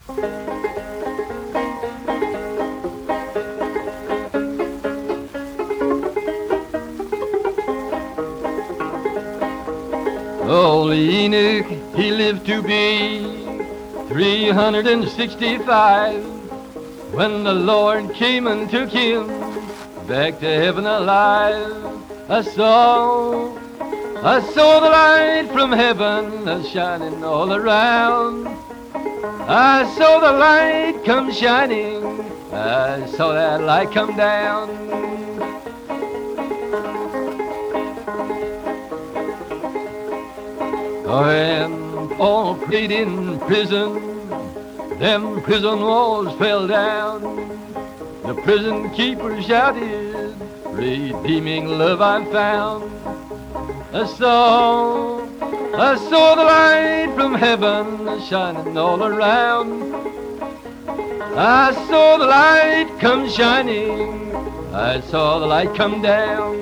Old Enoch, he lived to be 365 when the Lord came and took him back to heaven alive. I saw the light from heaven shining all around. I saw the light come shining. I saw that light come down. When Paul prayed in prison, them prison walls fell down. The prison keeper shouted, redeeming love I found. I saw the light from heaven shining all around. I saw the light come shining. I saw the light come down.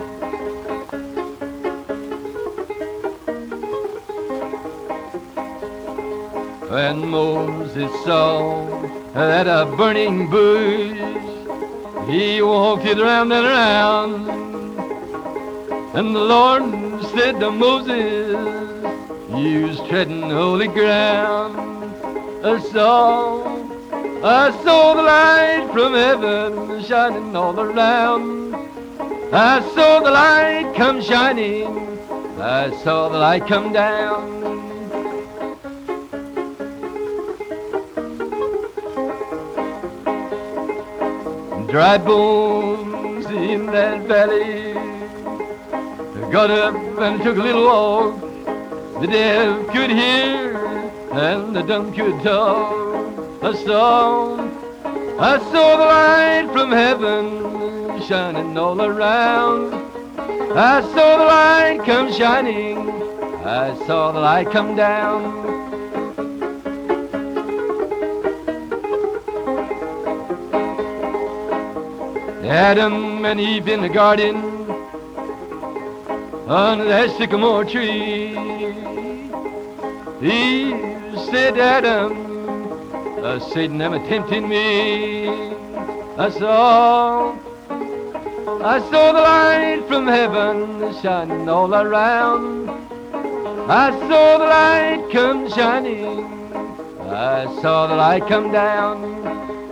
When Moses saw that a burning bush, he walked it round and round. And the Lord said to Moses, "You's treading holy ground." I saw the light from heaven shining all around. I saw the light come shining. I saw the light come down. Dry bones in that valley got up and took a little walk. The deaf could hear and the dumb could talk. I saw the light from heaven shining all around. I saw the light come shining. I saw the light come down. Adam and Eve in the garden under that sycamore tree. Eve said, "Adam, Satan am tempting me." I saw the light from heaven shining all around. I saw the light come shining. I saw the light come down.